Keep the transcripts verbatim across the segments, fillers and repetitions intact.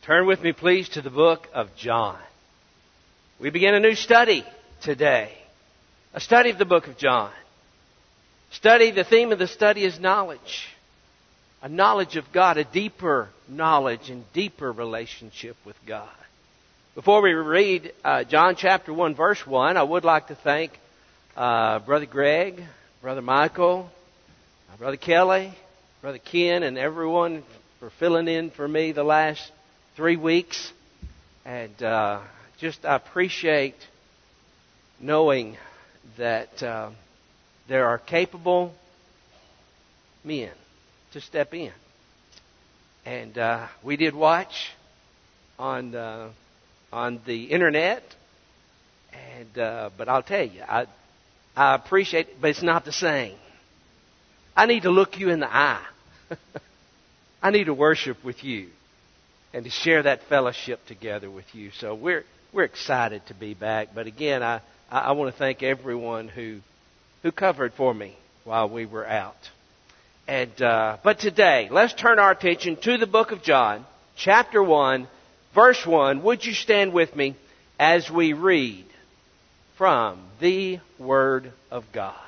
Turn with me, please, to the book of John. We begin a new study today. A study of the book of John. Study, the theme of the study is knowledge. A knowledge of God, a deeper knowledge and deeper relationship with God. Before we read uh, John chapter one, verse one, I would like to thank uh, Brother Greg, Brother Michael, uh, Brother Kelly, Brother Ken, and everyone for filling in for me the last three weeks. And uh, just I appreciate knowing that uh, there are capable men to step in. And uh, we did watch on uh, on the internet, and uh, but I'll tell you, I I appreciate it, but it's not the same. I need to look you in the eye. I need to worship with you and to share that fellowship together with you. So we're we're excited to be back. But again, I, I want to thank everyone who who covered for me while we were out. And uh, but today, let's turn our attention to the book of John, chapter one, verse one. Would you stand with me as we read from the Word of God?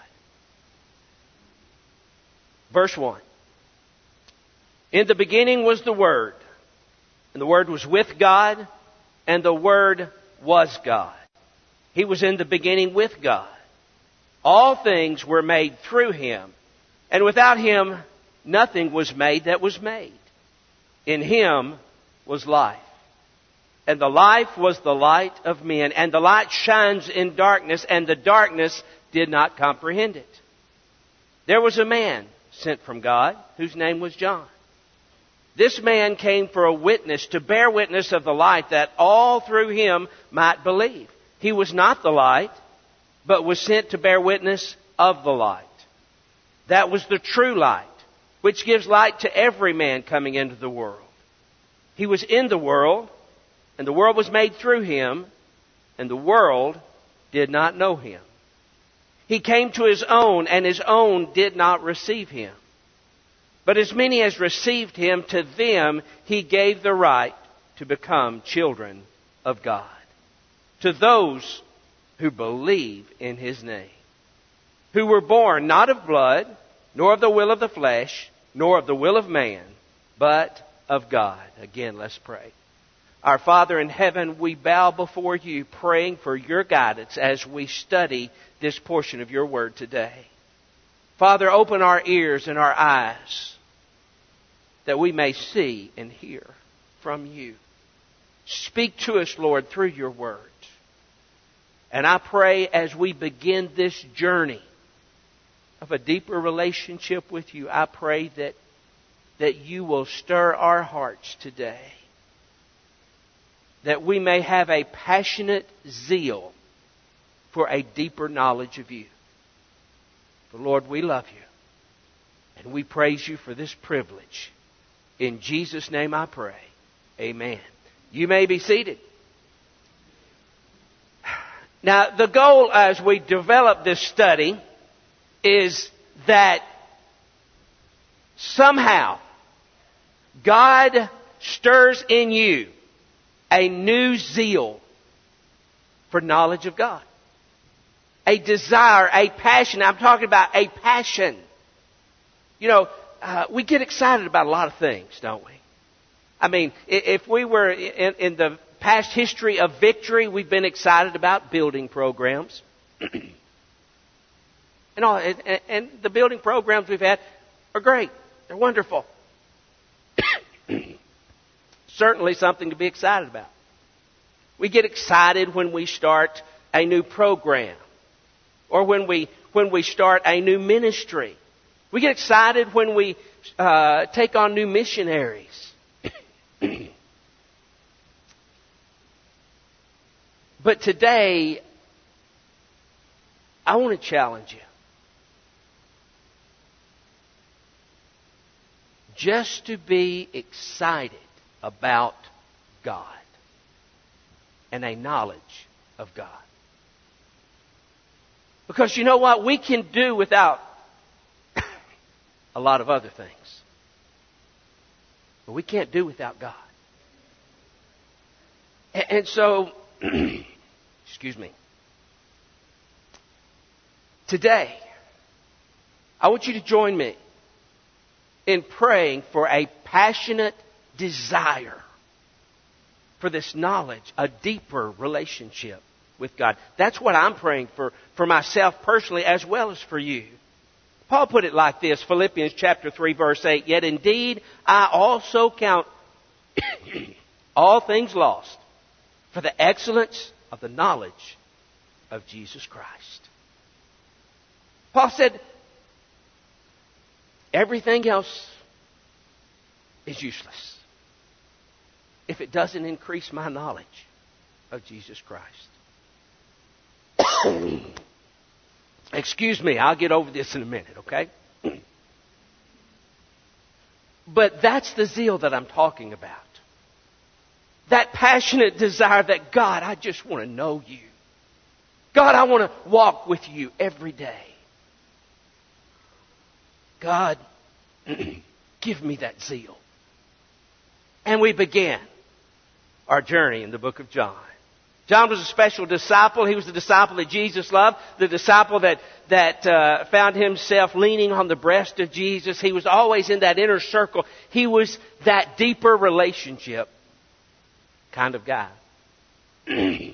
Verse one. In the beginning was the Word, and the Word was with God, and the Word was God. He was in the beginning with God. All things were made through Him, and without Him nothing was made that was made. In Him was life, and the life was the light of men, and the light shines in darkness, and the darkness did not comprehend it. There was a man sent from God, whose name was John. This man came for a witness, to bear witness of the light, that all through him might believe. He was not the light, but was sent to bear witness of the light. That was the true light, which gives light to every man coming into the world. He was in the world, and the world was made through him, and the world did not know him. He came to his own, and his own did not receive him. But as many as received him, to them he gave the right to become children of God. To those who believe in his name. Who were born not of blood, nor of the will of the flesh, nor of the will of man, but of God. Again, let's pray. Our Father in heaven, we bow before you, praying for your guidance as we study this portion of your word today. Father, open our ears and our eyes that we may see and hear from you. Speak to us, Lord, through your word. And I pray as we begin this journey of a deeper relationship with you, I pray that, that you will stir our hearts today. That we may have a passionate zeal for a deeper knowledge of you. For Lord, we love you. And we praise you for this privilege. In Jesus' name I pray. Amen. You may be seated. Now, the goal as we develop this study is that somehow God stirs in you a new zeal for knowledge of God. A desire, a passion. I'm talking about a passion. You know, uh, we get excited about a lot of things, don't we? I mean, if we were in, in the past history of Victory, we've been excited about building programs. and, all, and, and the building programs we've had are great. They're wonderful. Certainly something to be excited about. We get excited when we start a new program. Or when we when we start a new ministry. We get excited when we uh, take on new missionaries. But today, I want to challenge you. Just to be excited about God and a knowledge of God. Because you know what? We can do without a lot of other things. But we can't do without God. And so, excuse me. Today, I want you to join me in praying for a passionate desire for this knowledge, a deeper relationship with God. That's what I'm praying for, for myself personally as well as for you. Paul put it like this, Philippians chapter three, verse eight, "Yet indeed I also count all things lost for the excellence of the knowledge of Jesus Christ." Paul said, everything else is useless if it doesn't increase my knowledge of Jesus Christ. Excuse me, I'll get over this in a minute, okay? But that's the zeal that I'm talking about. That passionate desire that, God, I just want to know you. God, I want to walk with you every day. God, give me that zeal. And we began our journey in the book of John. John was a special disciple. He was the disciple that Jesus loved, the disciple that, that uh, found himself leaning on the breast of Jesus. He was always in that inner circle. He was that deeper relationship kind of guy. And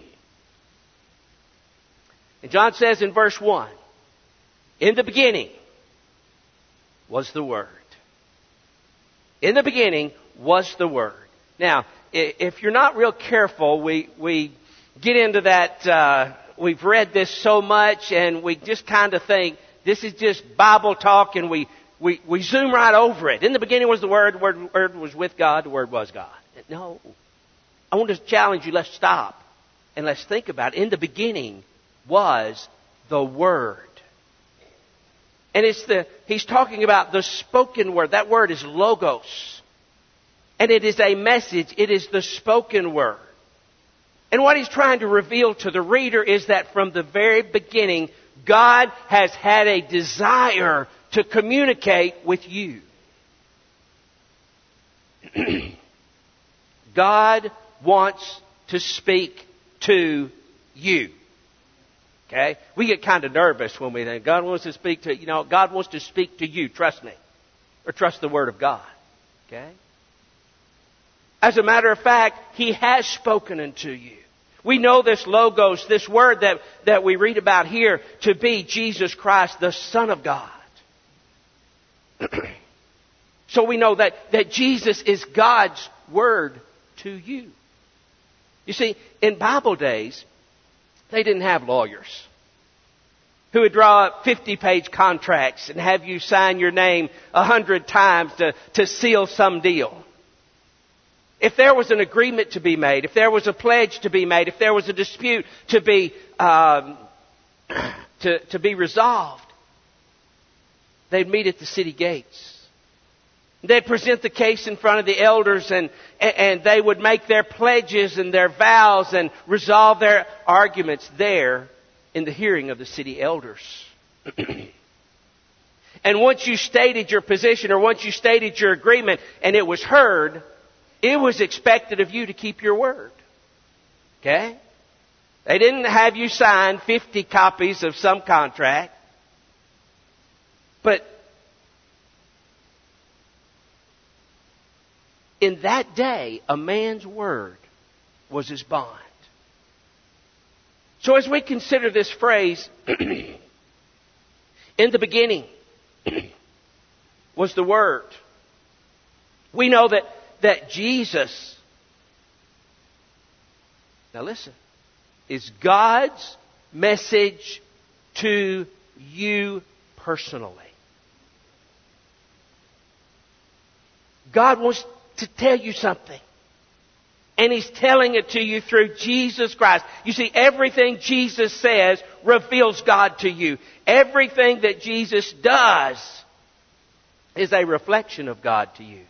John says in verse one, "In the beginning was the Word." In the beginning was the Word. Now, if you're not real careful, we, we get into that, uh, we've read this so much and we just kind of think this is just Bible talk, and we, we, we zoom right over it. In the beginning was the Word, the Word, Word was with God, the Word was God. No. I want to challenge you, let's stop and let's think about it. In the beginning was the Word. And it's the, he's talking about the spoken word. That word is logos. And it is a message. It is the spoken word. And what he's trying to reveal to the reader is that from the very beginning, God has had a desire to communicate with you. God wants to speak to you. Okay? We get kind of nervous when we think God wants to speak to, you know, God wants to speak to you. Trust me. Or trust the Word of God. Okay? As a matter of fact, He has spoken unto you. We know this logos, this word that, that we read about here, to be Jesus Christ, the Son of God. So we know that, that Jesus is God's Word to you. You see, in Bible days, they didn't have lawyers who would draw up fifty-page contracts and have you sign your name a hundred times to, to seal some deal. If there was an agreement to be made, if there was a pledge to be made, if there was a dispute to be um, to, to be resolved, they'd meet at the city gates. They'd present the case in front of the elders, and, and they would make their pledges and their vows and resolve their arguments there in the hearing of the city elders. And once you stated your position, or once you stated your agreement and it was heard, it was expected of you to keep your word. Okay? They didn't have you sign fifty copies of some contract. But in that day, a man's word was his bond. So as we consider this phrase, in the beginning was the Word, we know that, that Jesus, now listen, is God's message to you personally. God wants to tell you something. And He's telling it to you through Jesus Christ. You see, everything Jesus says reveals God to you. Everything that Jesus does is a reflection of God to you.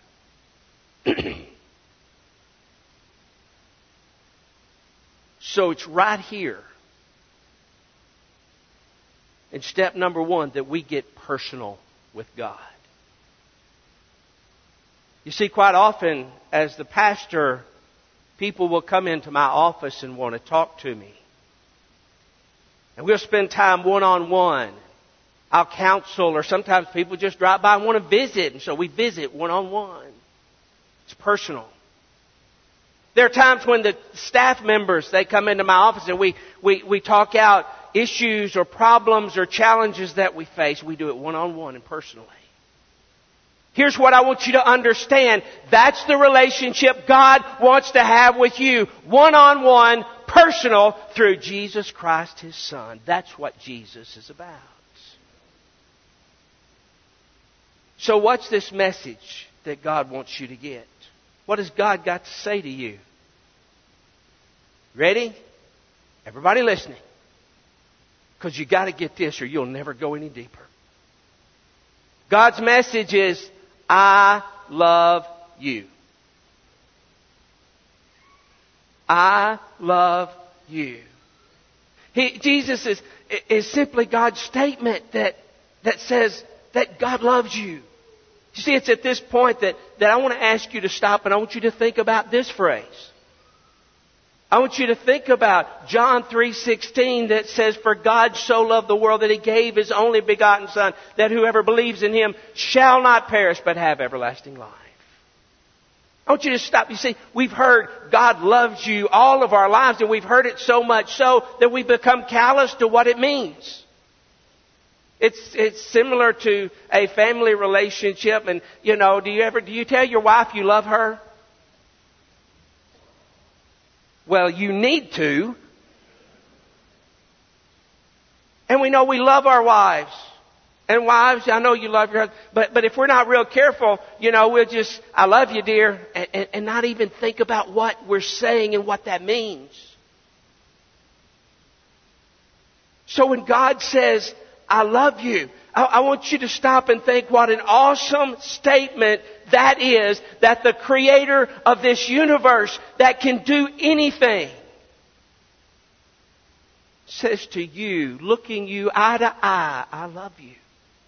So it's right here in step number one that we get personal with God. You see, quite often, as the pastor people will come into my office and want to talk to me. And we'll spend time one-on-one. I'll counsel, or sometimes people just drop by and want to visit, and so we visit one-on-one. It's personal. There are times when the staff members, they come into my office and we, we, we talk out issues or problems or challenges that we face. We do it one-on-one and personally. Here's what I want you to understand. That's the relationship God wants to have with you. One-on-one, personal, through Jesus Christ, His Son. That's what Jesus is about. So what's this message that God wants you to get? What has God got to say to you? Ready? Everybody listening. Because you got to get this or you'll never go any deeper. God's message is, I love you. I love you. He, Jesus is, is simply God's statement that, that says that God loves you. You see, it's at this point that, that I want to ask you to stop and I want you to think about this phrase. I want you to think about John three sixteen that says, for God so loved the world that He gave His only begotten Son, that whoever believes in Him shall not perish but have everlasting life. I want you to stop. You see, we've heard God loves you all of our lives, and we've heard it so much so that we become callous to what it means. It's it's similar to a family relationship, and you know, do you ever do you tell your wife you love her? Well, you need to. And we know we love our wives. And wives, I know you love your husband, but but if we're not real careful, you know, we'll just, I love you, dear, and, and, and not even think about what we're saying and what that means. So when God says, I love you, I, I want you to stop and think what an awesome statement that is, that the Creator of this universe that can do anything says to you, looking you eye to eye, I love you.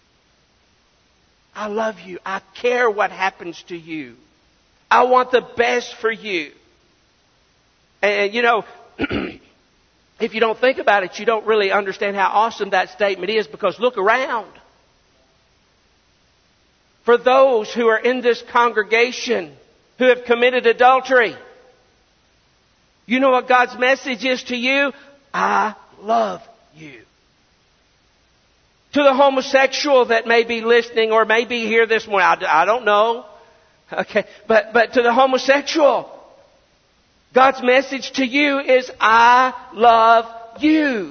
I love you. I care what happens to you. I want the best for you. And you know, if you don't think about it, you don't really understand how awesome that statement is, because look around. For those who are in this congregation who have committed adultery, you know what God's message is to you? I love you. To the homosexual that may be listening or may be here this morning, I, I don't know. Okay, but, but to the homosexual, God's message to you is, I love you.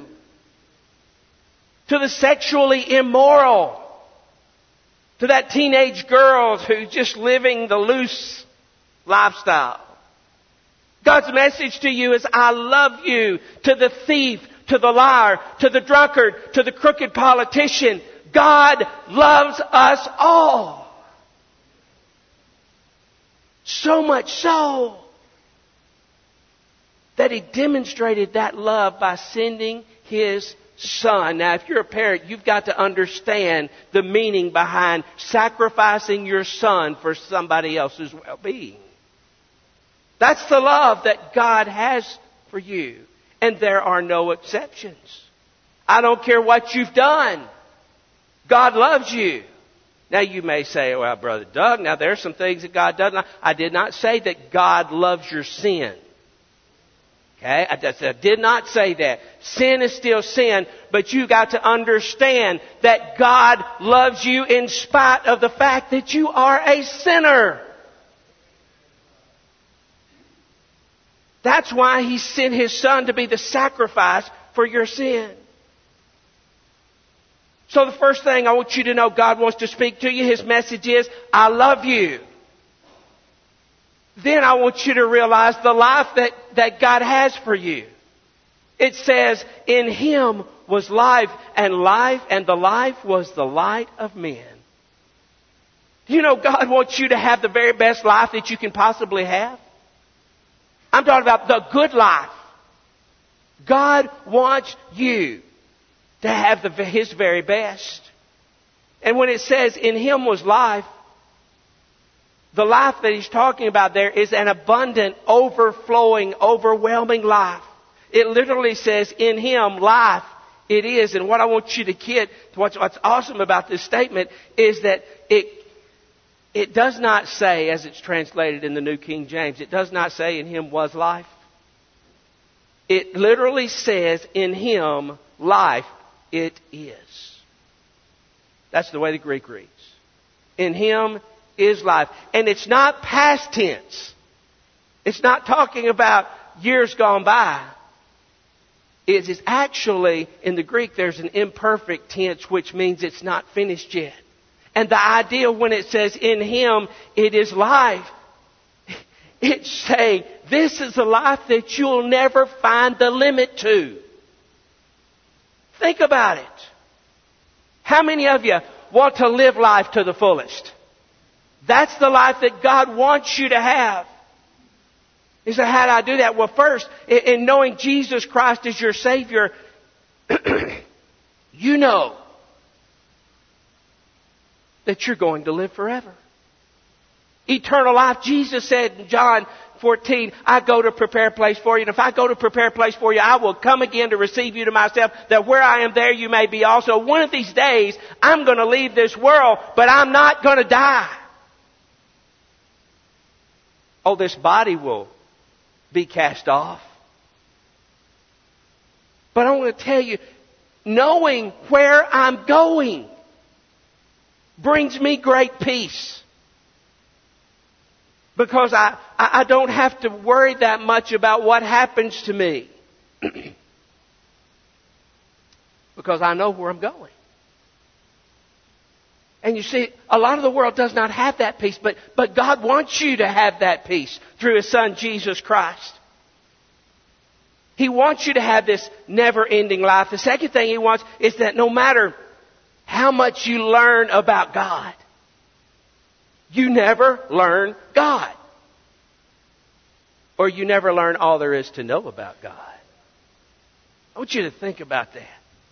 To the sexually immoral, to that teenage girl who's just living the loose lifestyle, God's message to you is, I love you. To the thief, to the liar, to the drunkard, to the crooked politician, God loves us all. So much so that He demonstrated that love by sending His Son. Now, if you're a parent, you've got to understand the meaning behind sacrificing your son for somebody else's well-being. That's the love that God has for you. And there are no exceptions. I don't care what you've done. God loves you. Now you may say, well, Brother Doug, now there are some things that God does not. I did not say that God loves your sin. Okay? I, just, I did not say that. Sin is still sin, but you got to understand that God loves you in spite of the fact that you are a sinner. That's why He sent His Son to be the sacrifice for your sin. So the first thing I want you to know, God wants to speak to you. His message is, I love you. Then I want you to realize the life that, that God has for you. It says, in Him was life, and life, and the life was the light of men. You know, God wants you to have the very best life that you can possibly have. I'm talking about the good life. God wants you to have the, His very best. And when it says, in Him was life, the life that he's talking about there is an abundant, overflowing, overwhelming life. It literally says, in him, life it is. And what I want you to get, what's, what's awesome about this statement is that it, it does not say, as it's translated in the New King James, it does not say in him was life. It literally says, in him, life it is. That's the way the Greek reads. In him is life. And it's not past tense. It's not talking about years gone by. It is actually, in the Greek, there's an imperfect tense, which means it's not finished yet. And the idea when it says, in him, it is life, it's saying, this is a life that you'll never find the limit to. Think about it. How many of you want to live life to the fullest? That's the life that God wants you to have. He said, how do I do that? Well, first, in knowing Jesus Christ as your Savior, you know that you're going to live forever. Eternal life. Jesus said in John fourteen, I go to prepare a place for you. And if I go to prepare a place for you, I will come again to receive you to myself, that where I am there you may be also. One of these days, I'm going to leave this world, but I'm not going to die. Oh, this body will be cast off. But I want to tell you, knowing where I'm going brings me great peace. Because I, I don't have to worry that much about what happens to me. Because I know where I'm going. And you see, a lot of the world does not have that peace, but, but God wants you to have that peace through His Son, Jesus Christ. He wants you to have this never-ending life. The second thing He wants is that no matter how much you learn about God, you never learn God. Or you never learn all there is to know about God. I want you to think about that.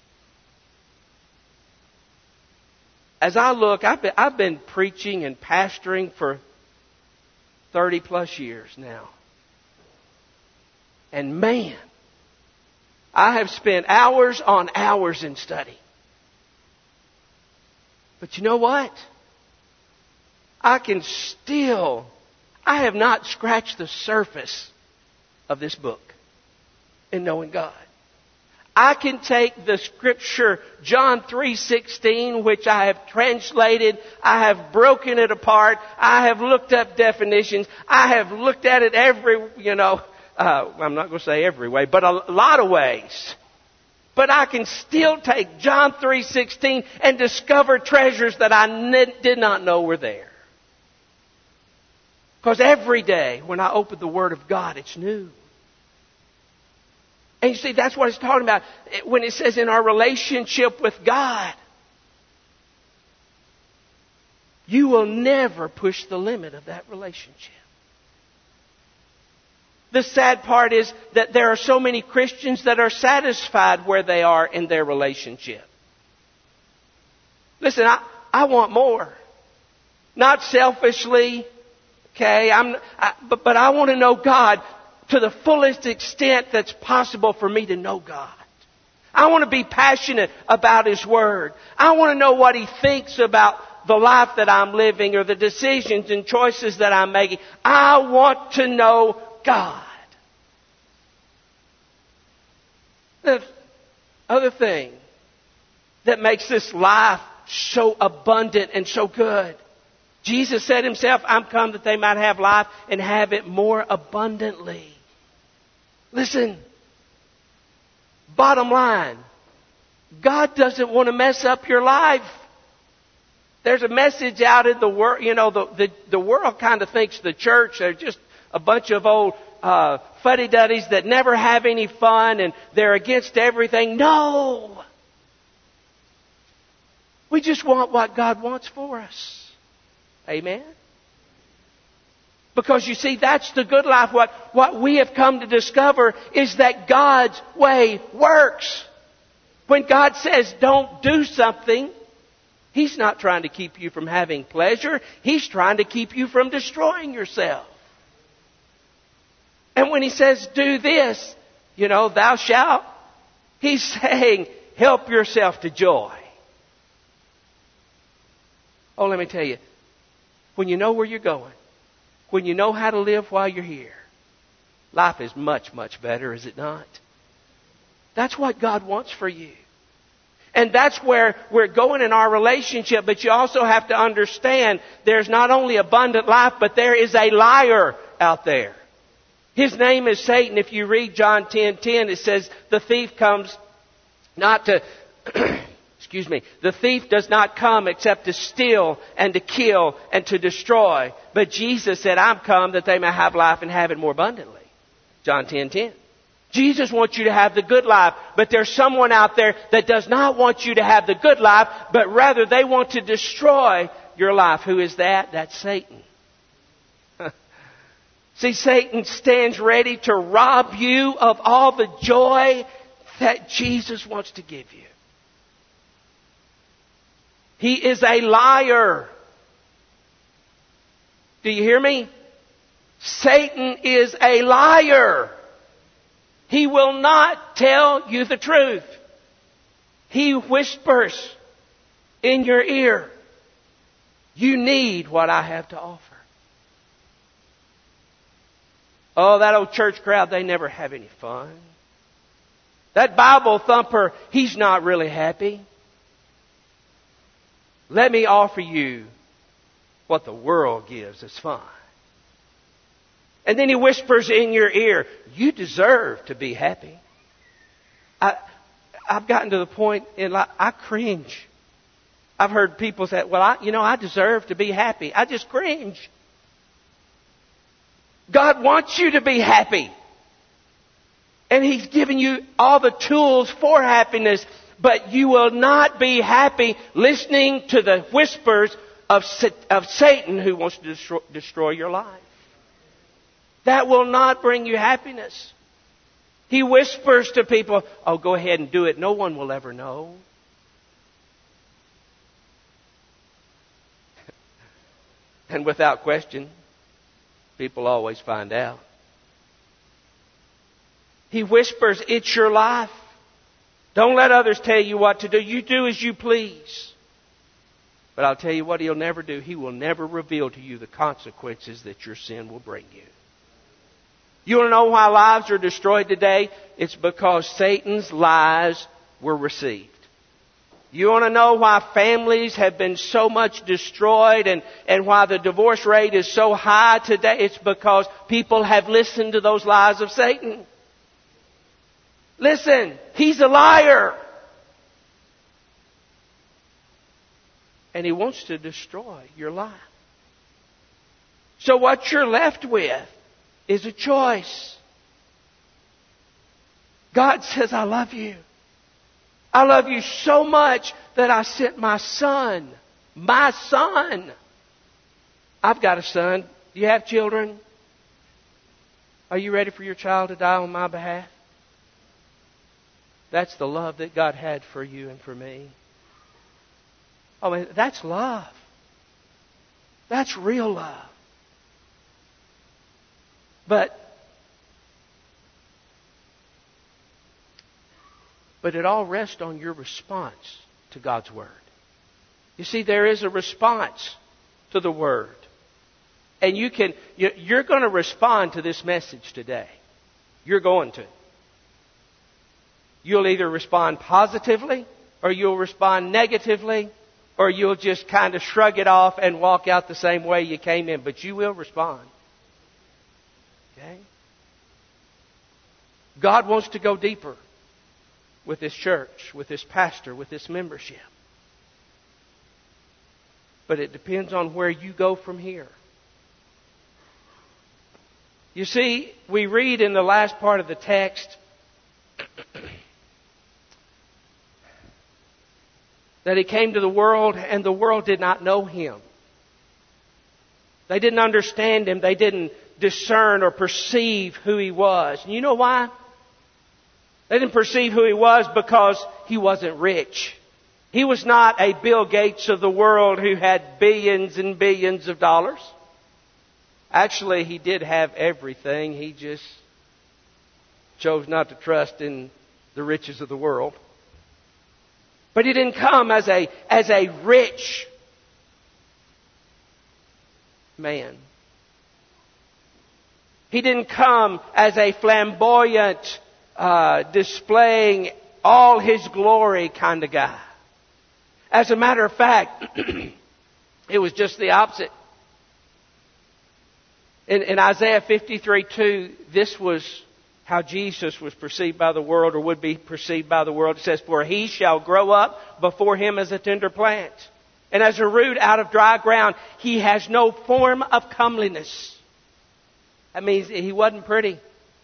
As I look, I've been, I've been preaching and pastoring for thirty plus years now. And man, I have spent hours on hours in study. But you know what? I can still, I have not scratched the surface of this book in knowing God. I can take the scripture, John three sixteen, which I have translated. I have broken it apart. I have looked up definitions. I have looked at it every, you know, uh, I'm not going to say every way, but a lot of ways. But I can still take John three sixteen and discover treasures that I n- did not know were there. Because every day when I open the Word of God, it's new. And you see, that's what it's talking about when it says in our relationship with God. You will never push the limit of that relationship. The sad part is that there are so many Christians that are satisfied where they are in their relationship. Listen, I, I want more. Not selfishly, okay, I'm, I, but, but I want to know God to the fullest extent that's possible for me to know God. I want to be passionate about His Word. I want to know what He thinks about the life that I'm living or the decisions and choices that I'm making. I want to know God. The other thing that makes this life so abundant and so good, Jesus said Himself, I'm come that they might have life and have it more abundantly. Listen, bottom line, God doesn't want to mess up your life. There's a message out in the world, you know, the, the, the world kind of thinks the church, they're just a bunch of old uh, fuddy-duddies that never have any fun and they're against everything. No! We just want what God wants for us. Amen? Because you see, that's the good life. What, what we have come to discover is that God's way works. When God says don't do something, He's not trying to keep you from having pleasure. He's trying to keep you from destroying yourself. And when he says, do this, you know, thou shalt, he's saying, help yourself to joy. Oh, let me tell you, when you know where you're going, when you know how to live while you're here, life is much, much better, is it not? That's what God wants for you. And that's where we're going in our relationship. But you also have to understand there's not only abundant life, but there is a liar out there. His name is Satan. If you read John ten ten, it says the thief comes not to... Excuse me. The thief does not come except to steal and to kill and to destroy. But Jesus said, I'm come that they may have life and have it more abundantly. John ten ten. Jesus wants you to have the good life, but there's someone out there that does not want you to have the good life, but rather they want to destroy your life. Who is that? That's Satan. See, Satan stands ready to rob you of all the joy that Jesus wants to give you. He is a liar. Do you hear me? Satan is a liar. He will not tell you the truth. He whispers in your ear, you need what I have to offer. Oh, that old church crowd, they never have any fun. That Bible thumper, he's not really happy. Let me offer you what the world gives as fun. And then he whispers in your ear, you deserve to be happy. I, I've gotten to the point in life, I cringe. I've heard people say, well, I, you know, I deserve to be happy. I just cringe. God wants you to be happy. And He's given you all the tools for happiness. But you will not be happy listening to the whispers of, of Satan who wants to destroy, destroy your life. That will not bring you happiness. He whispers to people, oh, go ahead and do it. No one will ever know. And without question, people always find out. He whispers, it's your life. Don't let others tell you what to do. You do as you please. But I'll tell you what He'll never do. He will never reveal to you the consequences that your sin will bring you. You want to know why lives are destroyed today? It's because Satan's lies were received. You want to know why families have been so much destroyed and, and why the divorce rate is so high today? It's because people have listened to those lies of Satan. Listen, he's a liar. And he wants to destroy your life. So what you're left with is a choice. God says, I love you. I love you so much that I sent my son. My son. I've got a son. Do you have children? Are you ready for your child to die on my behalf? That's the love that God had for you and for me. Oh, man, that's love. That's real love. But But it all rests on your response to God's Word. You see, there is a response to the Word. And you can, you're going to respond to this message today. You're going to. You'll either respond positively, or you'll respond negatively, or you'll just kind of shrug it off and walk out the same way you came in. But you will respond. Okay? God wants to go deeper with this church, with this pastor, with this membership. But it depends on where you go from here. You see, we read in the last part of the text that He came to the world and the world did not know Him. They didn't understand Him. They didn't discern or perceive who He was. And you know why? They didn't perceive who He was because He wasn't rich. He was not a Bill Gates of the world who had billions and billions of dollars. Actually, he did have everything. He just chose not to trust in the riches of the world. But he didn't come as a, as a rich man. He didn't come as a flamboyant, uh, displaying all his glory kind of guy. As a matter of fact, it was just the opposite. In, in Isaiah fifty-three two, this was how Jesus was perceived by the world, or would be perceived by the world. It says, "For he shall grow up before him as a tender plant, and as a root out of dry ground. He has no form of comeliness." That means he wasn't pretty.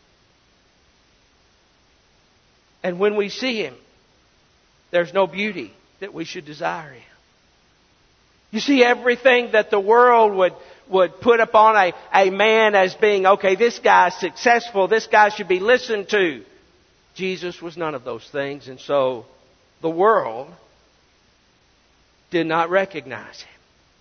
And when we see him, there's no beauty that we should desire him. You see, everything that the world would would put upon a, a man as being, okay, this guy's successful, this guy should be listened to. Jesus was none of those things, and so the world did not recognize him.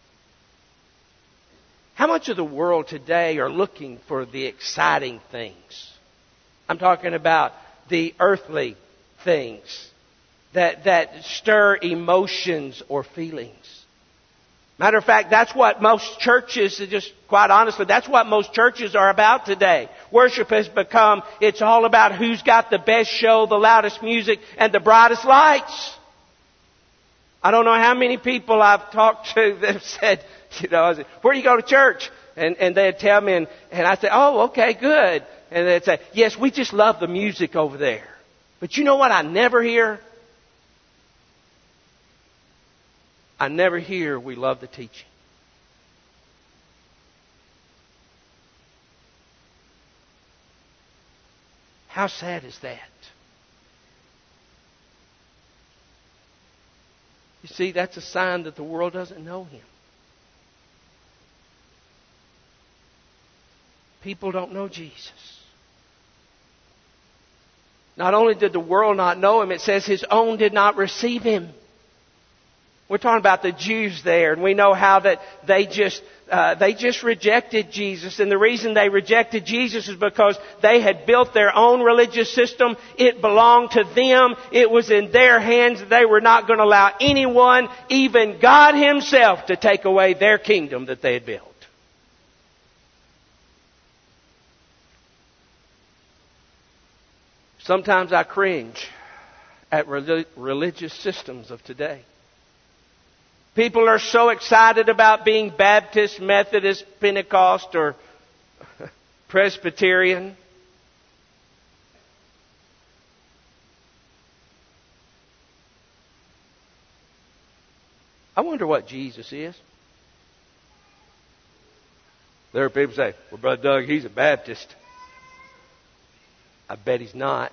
How much of the world today are looking for the exciting things? I'm talking about the earthly things that, that stir emotions or feelings. Matter of fact, that's what most churches, just quite honestly, that's what most churches are about today. Worship has become, it's all about who's got the best show, the loudest music, and the brightest lights. I don't know how many people I've talked to that have said, you know, I said, "Where do you go to church?" And, and they'd tell me, and, and I'd say, "Oh, okay, good." And they'd say, "Yes, we just love the music over there." But you know what I never hear? I never hear we love the teaching. How sad is that? You see, that's a sign that the world doesn't know him. People don't know Jesus. Not only did the world not know him, it says his own did not receive him. We're talking about the Jews there, and we know how that they just uh, they just rejected Jesus. And the reason they rejected Jesus is because they had built their own religious system. It belonged to them. It was in their hands. They were not going to allow anyone, even God himself, to take away their kingdom that they had built. Sometimes I cringe at religious systems of today. People are so excited about being Baptist, Methodist, Pentecost, or Presbyterian. I wonder what Jesus is. There are people say, "Well, Brother Doug, he's a Baptist." I bet he's not.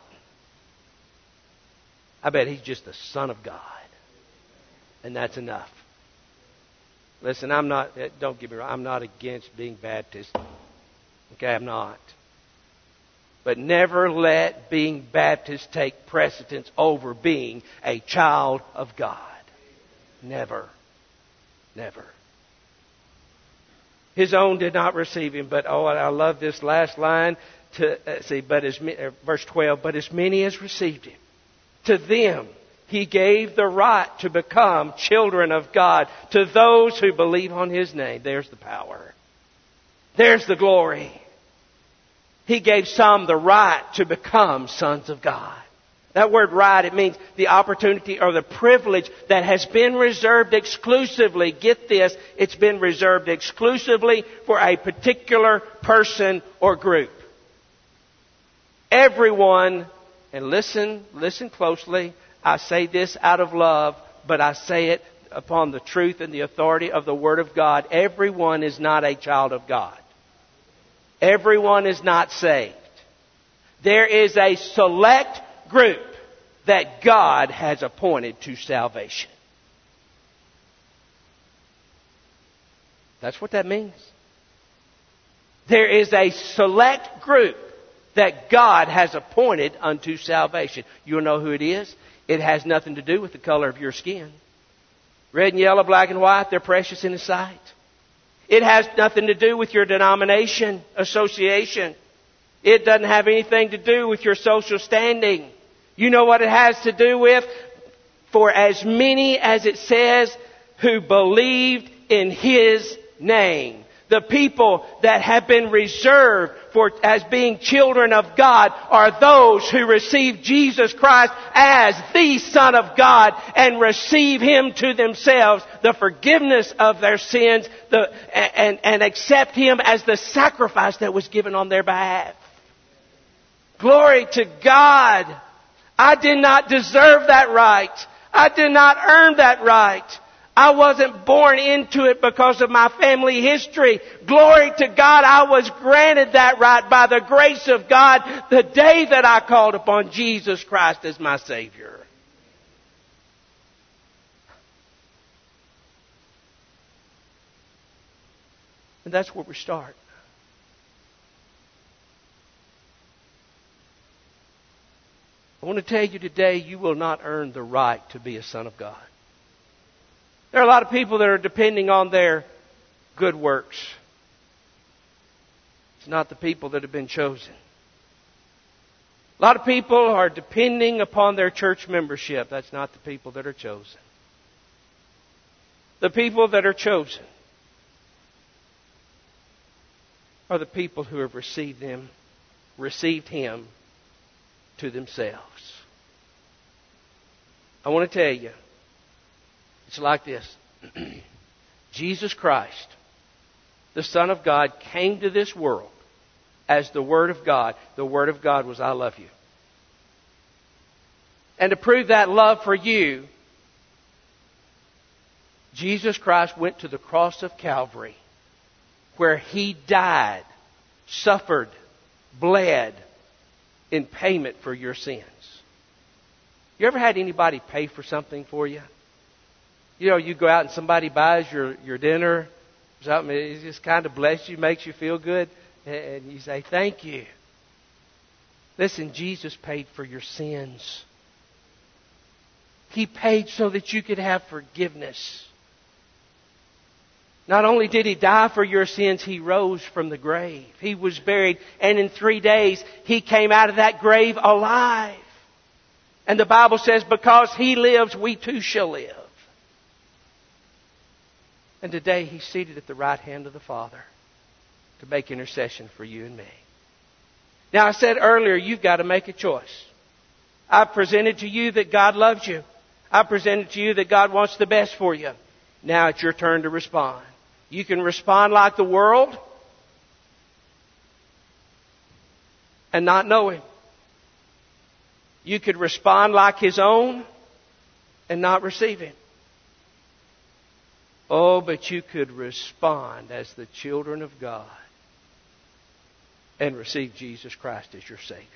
I bet he's just the Son of God. And that's enough. Listen, I'm not, don't get me wrong, I'm not against being Baptist. Okay, I'm not. But never let being Baptist take precedence over being a child of God. Never. Never. His own did not receive him, but oh, I love this last line. To uh, see, but as uh, verse twelve, but as many as received him, to them he gave the right to become children of God, to those who believe on his name. There's the power. There's the glory. He gave some the right to become sons of God. That word right, it means the opportunity or the privilege that has been reserved exclusively. Get this, it's been reserved exclusively for a particular person or group. Everyone, and listen, listen closely, I say this out of love, but I say it upon the truth and the authority of the Word of God. Everyone is not a child of God. Everyone is not saved. There is a select group that God has appointed to salvation. That's what that means. There is a select group that God has appointed unto salvation. You'll know who it is. It has nothing to do with the color of your skin. Red and yellow, black and white, they're precious in His sight. It has nothing to do with your denomination, association. It doesn't have anything to do with your social standing. You know what it has to do with? For as many, as it says, who believed in His name. The people that have been reserved for as being children of God are those who receive Jesus Christ as the Son of God and receive Him to themselves, the forgiveness of their sins, the, and, and accept Him as the sacrifice that was given on their behalf. Glory to God! I did not deserve that right. I did not earn that right. I wasn't born into it because of my family history. Glory to God, I was granted that right by the grace of God the day that I called upon Jesus Christ as my Savior. And that's where we start. I want to tell you today, you will not earn the right to be a son of God. There are a lot of people that are depending on their good works. It's not the people that have been chosen. A lot of people are depending upon their church membership. That's not the people that are chosen. The people that are chosen are the people who have received Him, received Him to themselves. I want to tell you, it's like this. Jesus Christ, the Son of God, came to this world as the Word of God. The Word of God was, I love you. And to prove that love for you, Jesus Christ went to the cross of Calvary, where He died, suffered, bled in payment for your sins. You ever had anybody pay for something for you? You know, you go out and somebody buys your, your dinner, something, it just kind of blesses you, makes you feel good, and you say, thank you. Listen, Jesus paid for your sins. He paid so that you could have forgiveness. Not only did He die for your sins, He rose from the grave. He was buried, and in three days, He came out of that grave alive. And the Bible says, because He lives, we too shall live. And today He's seated at the right hand of the Father to make intercession for you and me. Now, I said earlier, you've got to make a choice. I've presented to you that God loves you. I've presented to you that God wants the best for you. Now it's your turn to respond. You can respond like the world and not know Him. You could respond like His own and not receive Him. Oh, but you could respond as the children of God and receive Jesus Christ as your Savior.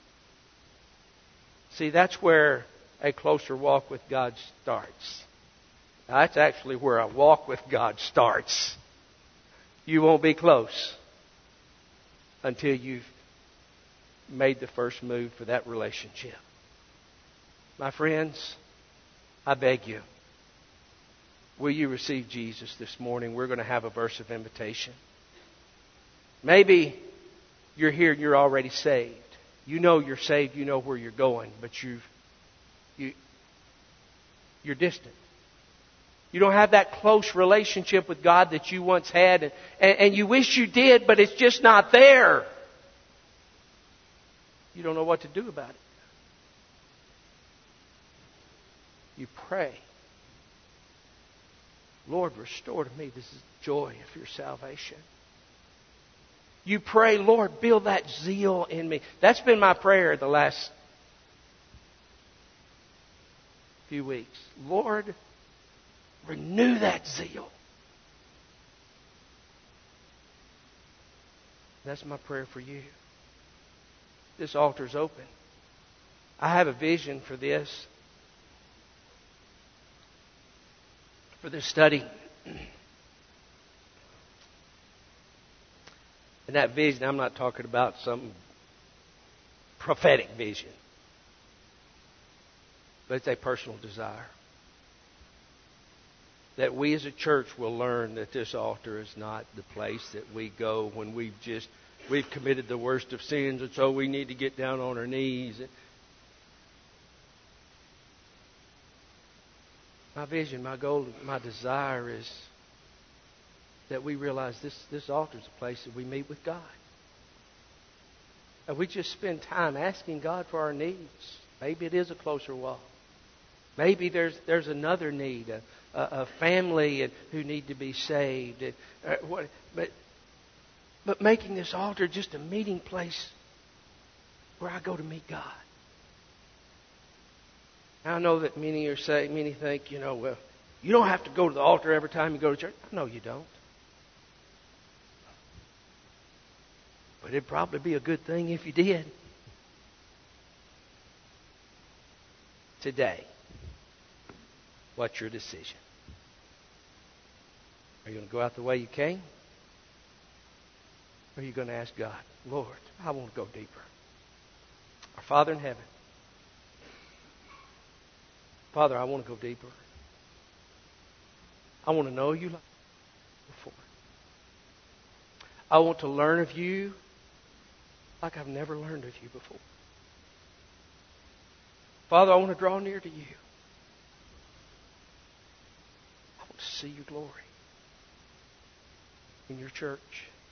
See, that's where a closer walk with God starts. Now, that's actually where a walk with God starts. You won't be close until you've made the first move for that relationship. My friends, I beg you, will you receive Jesus this morning? We're going to have a verse of invitation. Maybe you're here and you're already saved. You know you're saved, you know where you're going, but you've, you, you're distant. You don't have that close relationship with God that you once had, and, and, and you wish you did, but it's just not there. You don't know what to do about it. You pray. Lord, restore to me this joy of your salvation. You pray, Lord, build that zeal in me. That's been my prayer the last few weeks. Lord, renew that zeal. That's my prayer for you. This altar's open. I have a vision for this. For this study. And that vision, I'm not talking about some prophetic vision. But it's a personal desire. that we as a church will learn that this altar is not the place that we go when we've just, we've committed the worst of sins, and so we need to get down on our knees. My vision, my goal, my desire is that we realize this, this altar is a place that we meet with God. And we just spend time asking God for our needs. Maybe it is a closer walk. Maybe there's there's another need, a, a, a family who need to be saved. Uh, what, but but making this altar just a meeting place where I go to meet God. I know that many are saying, many think, you know, well, you don't have to go to the altar every time you go to church. No, you don't. But it'd probably be a good thing if you did. Today, what's your decision? Are you going to go out the way you came? Or are you going to ask God, Lord, I want to go deeper? Our Father in heaven, Father, I want to go deeper. I want to know you like before. I want to learn of you like I've never learned of you before. Father, I want to draw near to you. I want to see your glory in your church.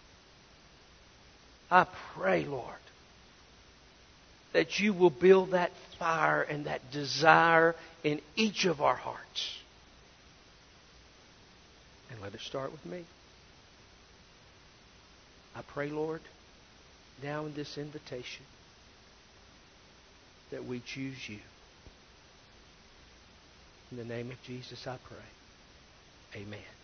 I pray, Lord, that you will build that fire and that desire in each of our hearts. And let it start with me. I pray, Lord, now in this invitation, that we choose you. In the name of Jesus, I pray. Amen.